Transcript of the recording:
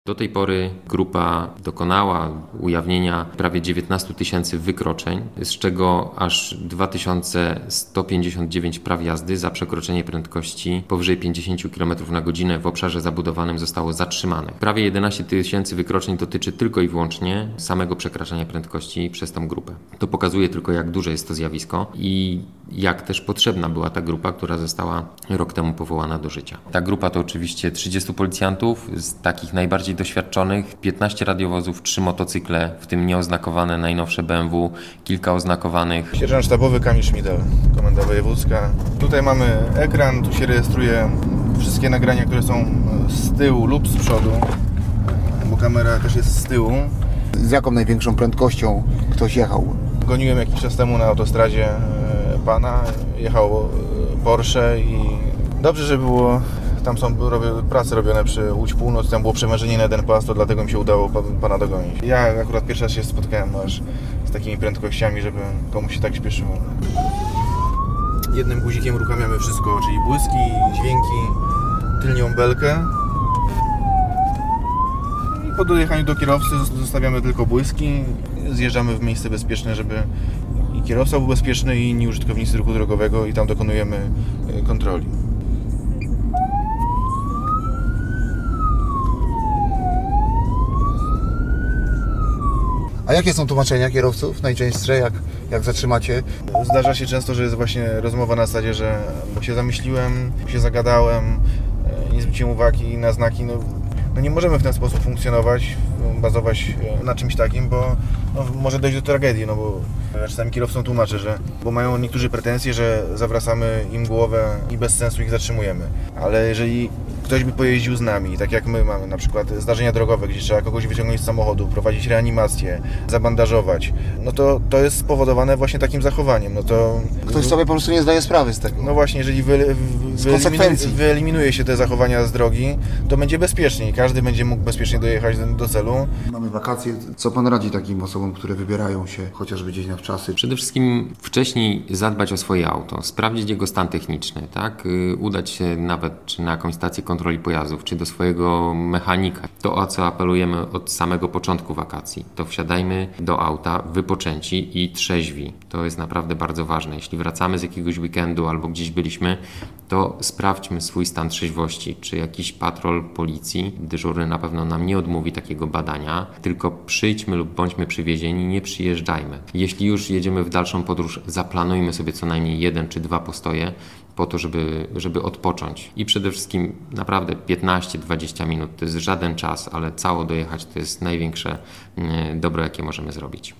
Do tej pory grupa dokonała ujawnienia prawie 19 000 wykroczeń, z czego aż 2159 praw jazdy za przekroczenie prędkości powyżej 50 km na godzinę w obszarze zabudowanym zostało zatrzymanych. Prawie 11 000 wykroczeń dotyczy tylko i wyłącznie samego przekraczania prędkości przez tą grupę. To pokazuje tylko, jak duże jest to zjawisko i jak też potrzebna była ta grupa, która została rok temu powołana do życia. Ta grupa to oczywiście 30 policjantów, z takich najbardziej doświadczonych, 15 radiowozów, 3 motocykle, w tym nieoznakowane najnowsze BMW, kilka oznakowanych. Sierżant sztabowy Kamil Szmidel, Komenda Wojewódzka. Tutaj mamy ekran, tu się rejestruje wszystkie nagrania, które są z tyłu lub z przodu, bo kamera też jest z tyłu. Z jaką największą prędkością ktoś jechał? Goniłem jakiś czas temu na autostradzie pana, jechał Porsche i dobrze, że było, tam są prace robione przy Łódź Północ, tam było przemężenie na jeden pas, to dlatego mi się udało pana dogonić. Ja akurat pierwszy raz się spotkałem aż z takimi prędkościami, żeby komuś się tak śpieszyło. Jednym guzikiem uruchamiamy wszystko, czyli błyski, dźwięki, tylnią belkę. I po dojechaniu do kierowcy zostawiamy tylko błyski, zjeżdżamy w miejsce bezpieczne, żeby i kierowca był bezpieczny, i inni użytkownicy ruchu drogowego, i tam dokonujemy kontroli. A jakie są tłumaczenia kierowców najczęstsze, jak zatrzymacie? Zdarza się często, że jest właśnie rozmowa na zasadzie, że się zamyśliłem, się zagadałem, nie zwróciłem uwagi na znaki. No nie możemy w ten sposób funkcjonować, bazować na czymś takim, bo może dojść do tragedii, bo ja czasami kierowcom tłumaczę, bo mają niektórzy pretensje, że zawracamy im głowę i bez sensu ich zatrzymujemy. Ale jeżeli ktoś by pojeździł z nami, tak jak my mamy na przykład zdarzenia drogowe, gdzie trzeba kogoś wyciągnąć z samochodu, prowadzić reanimację, zabandażować, to jest spowodowane właśnie takim zachowaniem. Ktoś sobie po prostu nie zdaje sprawy z tego. No właśnie, jeżeli wyeliminuje się te zachowania z drogi, to będzie bezpieczniej. Każdy będzie mógł bezpiecznie dojechać do celu. Mamy wakacje. Co Pan radzi takim osobom, które wybierają się chociażby gdzieś na wczasy? Przede wszystkim wcześniej zadbać o swoje auto, sprawdzić jego stan techniczny, tak? Udać się nawet czy na jakąś stację kontroli pojazdów, czy do swojego mechanika. To, o co apelujemy od samego początku wakacji, to wsiadajmy do auta wypoczęci i trzeźwi. To jest naprawdę bardzo ważne. Jeśli wracamy z jakiegoś weekendu albo gdzieś byliśmy, to sprawdźmy swój stan trzeźwości, czy jakiś patrol policji, dyżurny na pewno nam nie odmówi takiego badania, tylko przyjdźmy lub bądźmy przywiezieni, nie przyjeżdżajmy. Jeśli już jedziemy w dalszą podróż, zaplanujmy sobie co najmniej 1 czy 2 postoje po to, żeby odpocząć. I przede wszystkim naprawdę 15-20 minut to jest żaden czas, ale cało dojechać to jest największe dobro, jakie możemy zrobić.